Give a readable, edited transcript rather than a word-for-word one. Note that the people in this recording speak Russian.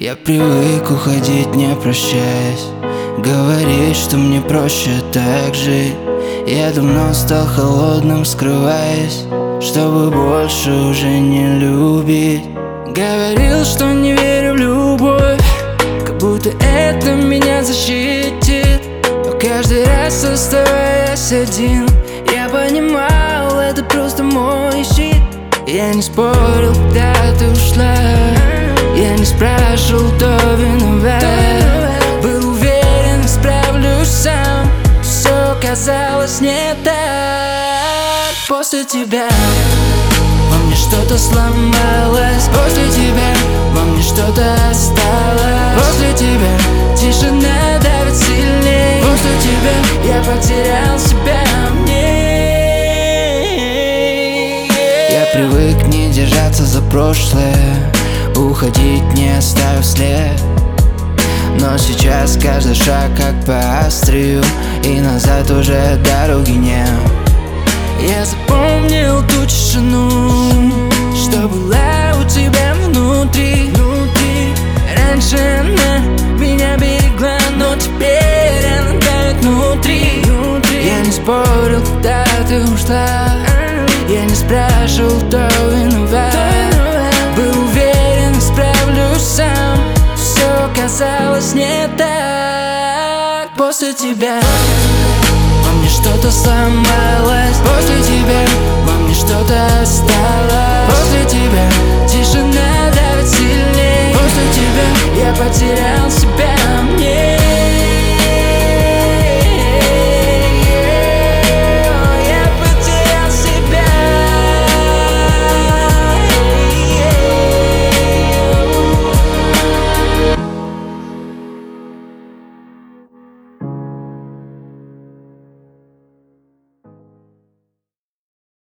Я привык уходить, не прощаясь, говорить, что мне проще так жить. Я давно стал холодным, скрываясь, чтобы больше уже не любить. Говорил, что не верю в любовь, как будто это меня защитит. Но каждый раз, оставаясь один, я понимал, это просто мой щит. Я не спорил, когда ты ушла, я не спрашивал, кто виноват. Был уверен, справлюсь сам. Все казалось не так. После тебя во мне что-то сломалось. После тебя во мне что-то осталось. После тебя тишина давит сильней. После тебя я потерял себя в ней. Я привык не держаться за прошлое, уходить, не оставив след. Но сейчас каждый шаг как по острию, и назад уже дороги нет. Я запомнил ту тишину, что была у тебя внутри. Раньше она меня берегла, но теперь она давит внутри. Я не спорил, когда ты ушла, я не спрашивал, кто виноват. Был уверен, справлюсь сам. Все казалось не так. После тебя во мне что-то сломалось. После тебя во мне что-то осталось. После тебя тишина давит сильней. После тебя я потерял себя.